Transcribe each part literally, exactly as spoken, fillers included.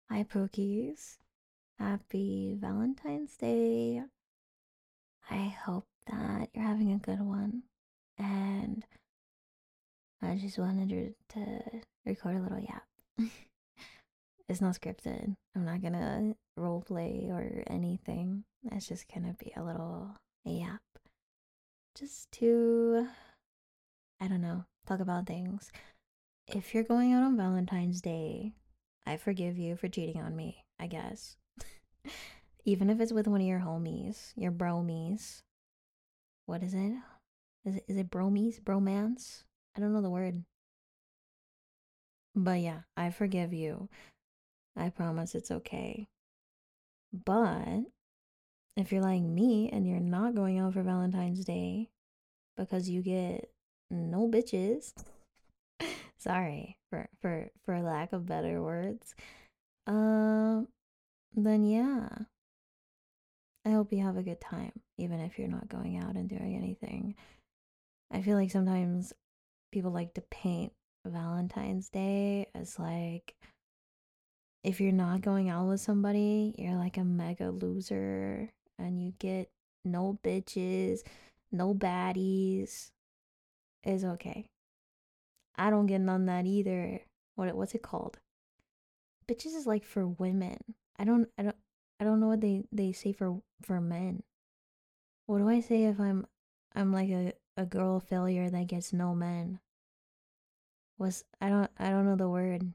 Hi, Pokies. Happy Valentine's Day. I hope that you're having a good one. And I just wanted to record a little yap. It's not scripted. I'm not gonna role play or anything. It's just gonna be a little yap. Just to, I don't know, talk about things. If you're going out on Valentine's Day, I forgive you for cheating on me, I guess. Even if it's with one of your homies, your bromies. What is it? Is it is it bromies? Bromance? I don't know the word. But yeah, I forgive you. I promise it's okay. But if you're like me and you're not going out for Valentine's Day because you get no bitches, sorry for for for lack of better words. Um then yeah, I hope you have a good time even if you're not going out and doing anything. I feel like sometimes people like to paint Valentine's Day as like if you're not going out with somebody, you're like a mega loser and you get no bitches, no baddies. It's okay. I don't get none of that either. What what's it called? Bitches is like for women. I don't I don't I don't know what they they say for for men. What do I say if I'm I'm like a a girl failure that gets no men? Was I don't I don't know the word.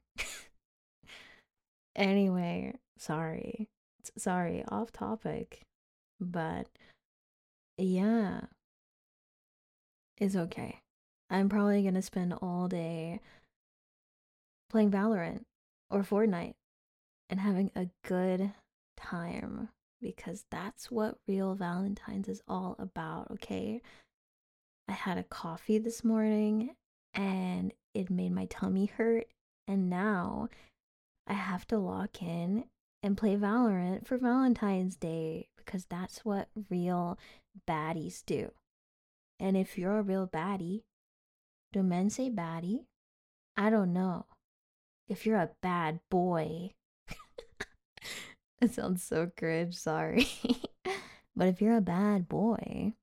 Anyway, sorry. Sorry, off topic. But yeah, it's okay. I'm probably gonna spend all day playing Valorant or Fortnite and having a good time because that's what real Valentine's is all about, okay? I had a coffee this morning and it made my tummy hurt, and now I have to lock in and play Valorant for Valentine's Day because that's what real baddies do. And if you're a real baddie, do men say baddie? I don't know. If you're a bad boy, it sounds so cringe, sorry. But if you're a bad boy,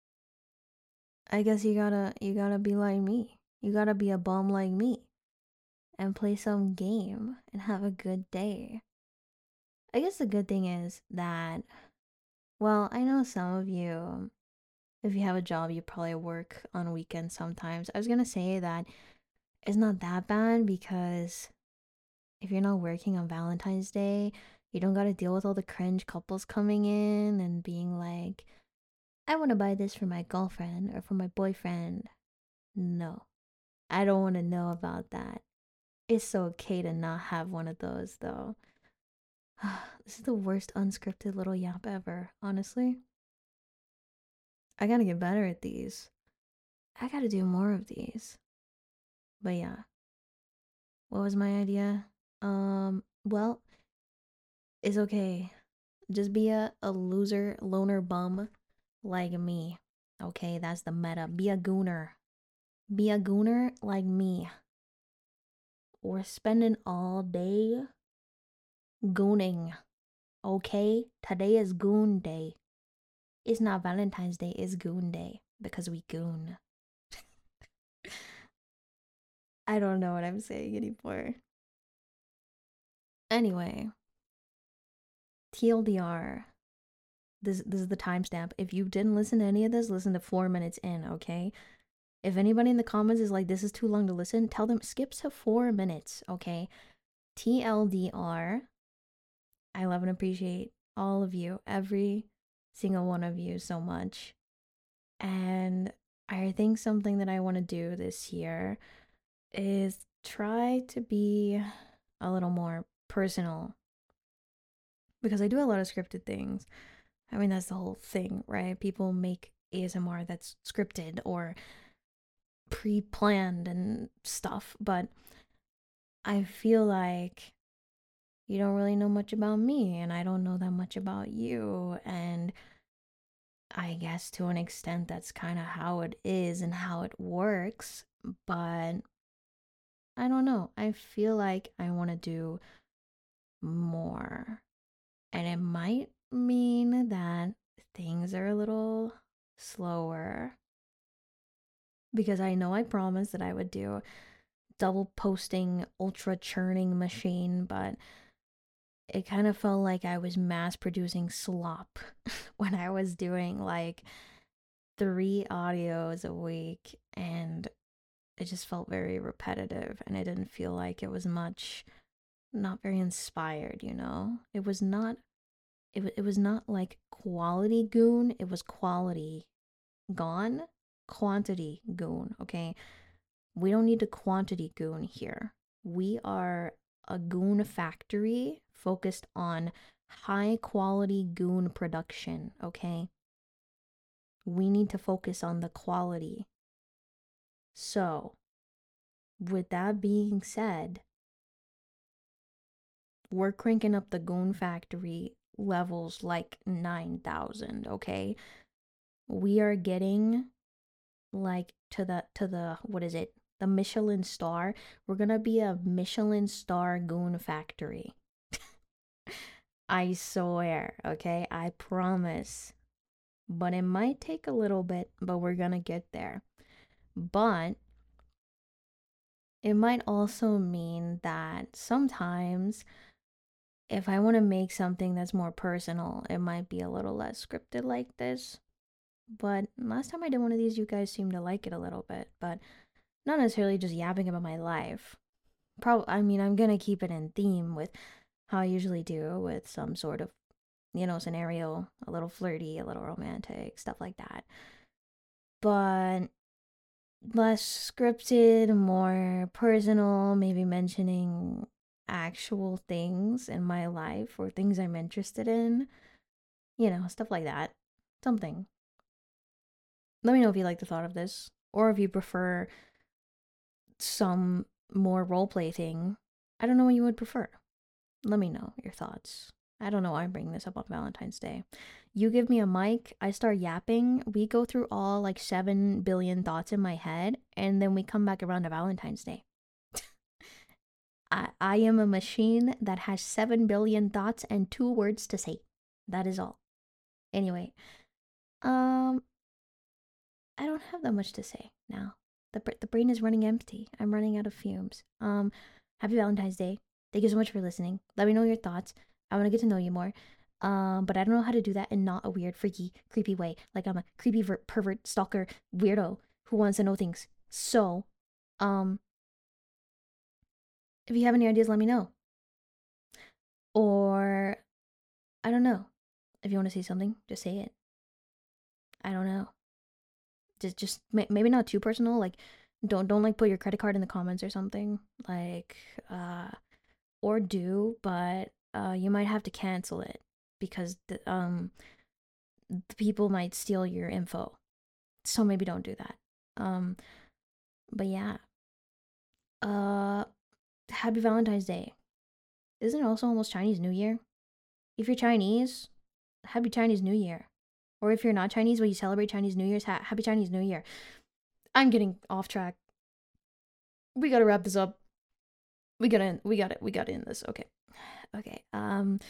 I guess you gotta you gotta be like me. You gotta be a bum like me and play some game and have a good day. I guess the good thing is that, well, I know some of you, if you have a job, you probably work on weekends sometimes. I was gonna say that it's not that bad because if you're not working on Valentine's Day, you don't gotta deal with all the cringe couples coming in and being like, I wanna buy this for my girlfriend or for my boyfriend. No, I don't wanna know about that. It's okay to not have one of those though. This is the worst unscripted little yap ever, honestly. I gotta get better at these. I gotta do more of these. But yeah, what was my idea? Um, well, it's okay. Just be a, a loser, loner bum like me. Okay, that's the meta. Be a gooner. Be a gooner like me. We're spending all day gooning. Okay? Today is goon day. It's not Valentine's Day, it's goon day because we goon. I don't know what I'm saying anymore. Anyway, T L D R. This this is the timestamp. If you didn't listen to any of this, listen to four minutes in, okay? If anybody in the comments is like, this is too long to listen, tell them skip to four minutes, okay? T L D R. I love and appreciate all of you, every single one of you so much. And I think something that I want to do this year is try to be a little more personal because I do a lot of scripted things. I mean, that's the whole thing, right? People make A S M R that's scripted or pre planned and stuff, but I feel like you don't really know much about me and I don't know that much about you. And I guess to an extent, that's kind of how it is and how it works. But I don't know. I feel like I want to do more. And it might mean that things are a little slower because I know I promised that I would do double posting ultra churning machine, but it kind of felt like I was mass producing slop when I was doing like three audios a week, and it just felt very repetitive and it didn't feel like it was much, not very inspired, you know? It was not it, it was not like quality goon, it was quality gone, quantity goon, okay? We don't need a quantity goon here. We are a goon factory focused on high quality goon production, okay? We need to focus on the quality. So, with that being said, we're cranking up the goon factory levels like nine thousand, okay? We are getting like to the to the what is it? The Michelin star. We're going to be a Michelin star goon factory. I swear, okay? I promise. But it might take a little bit, but we're going to get there. But it might also mean that sometimes if I want to make something that's more personal, it might be a little less scripted like this. But last time I did one of these, you guys seemed to like it a little bit, but not necessarily just yapping about my life. Probably, I mean, I'm gonna keep it in theme with how I usually do, with some sort of, you know, scenario, a little flirty, a little romantic, stuff like that. But less scripted, more personal, maybe mentioning actual things in my life or things I'm interested in, you know, stuff like that. Something. Let me know if you like the thought of this, or if you prefer some more roleplay thing. I don't know what you would prefer. Let me know your thoughts. I don't know why I'm bringing this up on Valentine's Day. You give me a mic, I start yapping, we go through all like seven billion thoughts in my head, and then we come back around to Valentine's Day. I, I am a machine that has seven billion thoughts and two words to say. That is all. Anyway, um, I don't have that much to say now. The, the brain is running empty. I'm running out of fumes. Um, happy Valentine's Day. Thank you so much for listening. Let me know your thoughts. I want to get to know you more. Um, but I don't know how to do that in not a weird, freaky, creepy way. Like I'm a creepy ver- pervert, stalker, weirdo who wants to know things. So, um, if you have any ideas, let me know. Or, I don't know. If you want to say something, just say it. I don't know. Just, just maybe not too personal. Like, don't, don't like put your credit card in the comments or something. Like, uh, or do, but uh, you might have to cancel it because the, um, the people might steal your info. So maybe don't do that. Um, but yeah. Uh, happy Valentine's Day. Isn't it also almost Chinese New Year? If you're Chinese, happy Chinese New Year. Or if you're not Chinese, but you celebrate Chinese New Year's, ha- happy Chinese New Year. I'm getting off track. We gotta wrap this up. We gotta, we gotta, we gotta end this. Okay, okay. Um,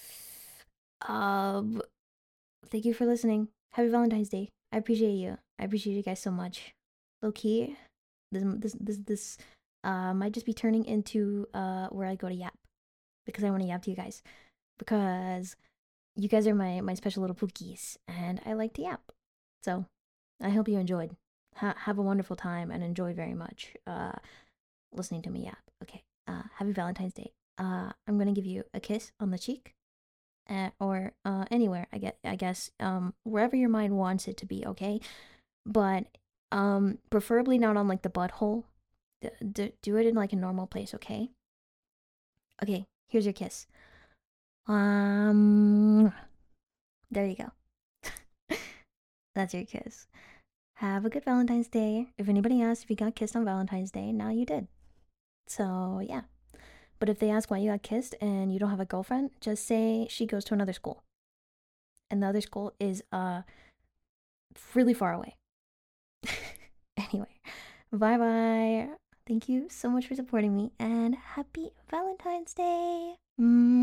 um, thank you for listening. Happy Valentine's Day. I appreciate you. I appreciate you guys so much. Low key, this, this, this, this, uh, might just be turning into uh where I go to yap because I want to yap to you guys because you guys are my my special little pookies and I like to yap. So I hope you enjoyed. Ha- have a wonderful time and enjoy very much uh listening to me yap. Okay. Uh, happy Valentine's Day. Uh, I'm gonna give you a kiss on the cheek, uh, or uh anywhere. I get. I guess um wherever your mind wants it to be. Okay, but um preferably not on like the butthole. D- d- do it in like a normal place. Okay. Okay. Here's your kiss. Um. There you go. That's your kiss. Have a good Valentine's Day. If anybody asks if you got kissed on Valentine's Day, now you did. So yeah. But if they ask why you got kissed and you don't have a girlfriend, just say she goes to another school. And the other school is uh really far away. Anyway, bye bye. Thank you so much for supporting me and happy Valentine's Day.